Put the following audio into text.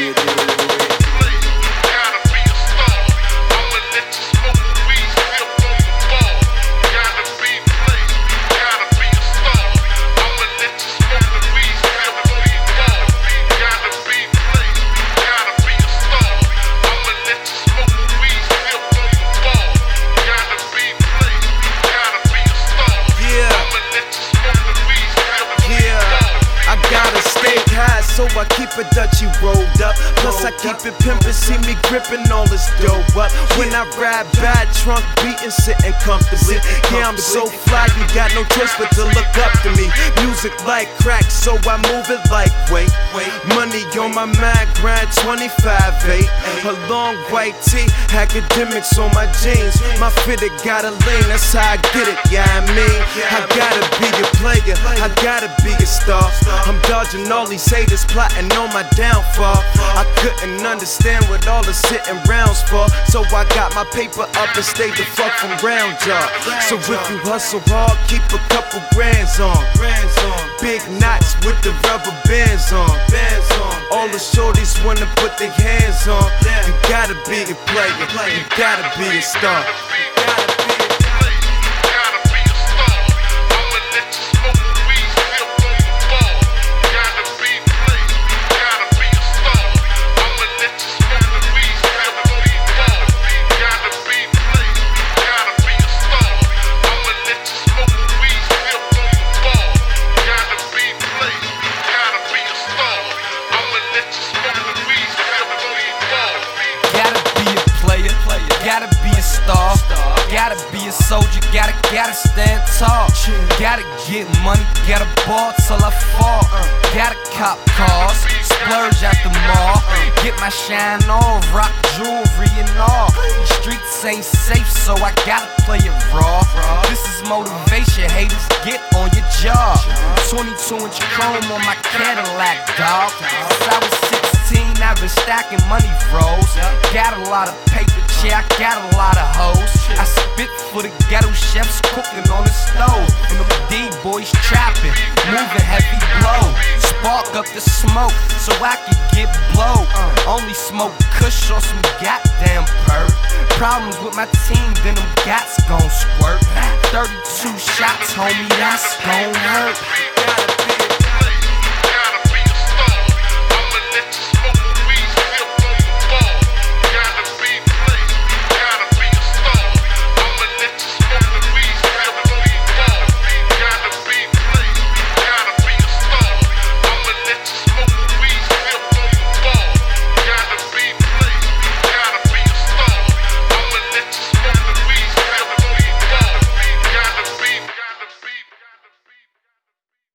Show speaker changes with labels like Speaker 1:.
Speaker 1: So I keep a Dutchie rolled up. Plus I keep it pimpin', see me grippin' all this dough up. When I ride bad, trunk beatin', sittin' comfortably. Yeah, I'm so fly, you got no choice but to look up to me. Music like crack, so I move it like wait. Money on my mind, grind 25-8. A long white tee, academics on my jeans. My fitted got a lane, that's how I get it, yeah I mean. I gotta be a player, I gotta be a star. I'm dodging all these haters plotting on my downfall. I couldn't understand what all the sitting rounds for, so I got my paper up and stayed the fuck from ground job. So if you hustle hard, keep a couple grands on. Big knots with the rubber bands on. All the shorties wanna put their hands on. You gotta be a player, you gotta be a star.
Speaker 2: Gotta be a star, gotta be a soldier, gotta stand tall. Gotta get money, gotta ball till I fall. Gotta cop cars, splurge at the mall. Get my shine on, rock jewelry and all. The streets ain't safe, so I gotta play it raw. This is motivation, haters, get on your job. 22-inch chrome on my Cadillac, dog. Since I was 16, I've been stacking money rolls. Got a lot of paper, yeah, I got a lot of hoes. I spit for the ghetto chefs cooking on the stove. And them D-boys trapping, moving heavy blow. Spark up the smoke so I can get blow. Only smoke kush or some goddamn perk. Problems with my team, then them gats gon' squirt. 32 shots, homie, that's gon' hurt.